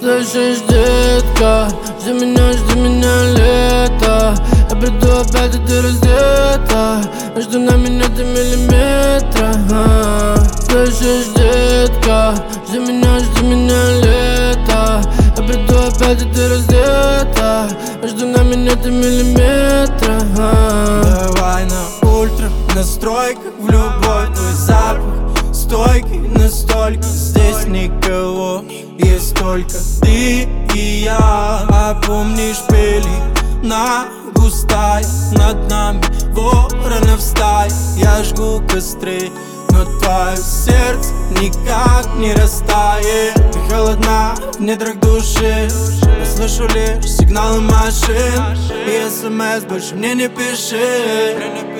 Слышишь, детка, жди меня лето. Я приду опять, и ты раздета. Между нами нет и миллиметра. Слышишь, детка, жди меня лето. Я приду опять, и ты раздета. Между нами нет и миллиметра. Давай на ультра настройках, в любой твой запах стойкий настолько. Здесь никого, есть только ты и я. А помнишь, пелена густая над нами, воронов стая. Я жгу костры, но твое сердце никак не растает. Ты холодна в недрах души, я слышу лишь сигналы машин. И СМС больше мне не пиши.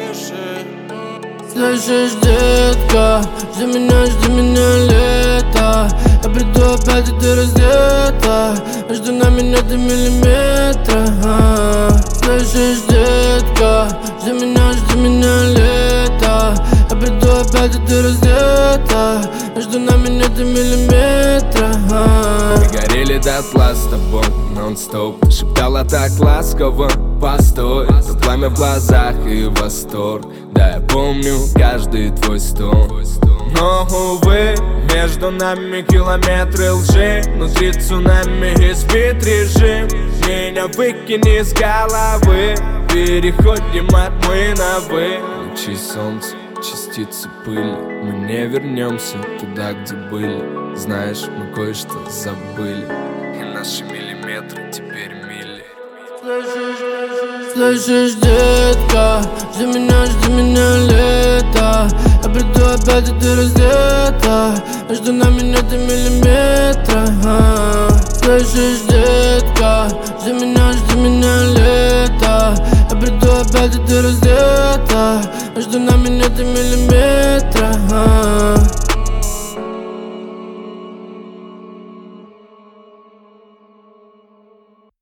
Слышишь, детка, жди меня лето. Я приду опять, и ты раздета. Между нами нет и миллиметра. Слышишь, детка, жди меня лето. Я приду опять, и ты раздета. Между нами нет и миллиметра. Мы горели дотла с тобой нон-стоп. Ты шептала так ласково: постой. То пламя в глазах и восторг. Да, я помню каждый твой стон. Но, увы, между нами километры лжи. Внутри цунами и спит режим. Меня выкини из головы. Переходим от мы на вы. Лучи солнца, частицы пыли. Мы не вернемся туда, где были. Знаешь, мы кое-что забыли. И наши миллиметры теперь мили. Слышишь, детка, жди меня лето. Я приду опять, и ты раздета. Между нами нет и миллиметра. Слышишь, детка, жди меня лето. Я приду опять, и ты раздета. Между нами нет и миллиметра.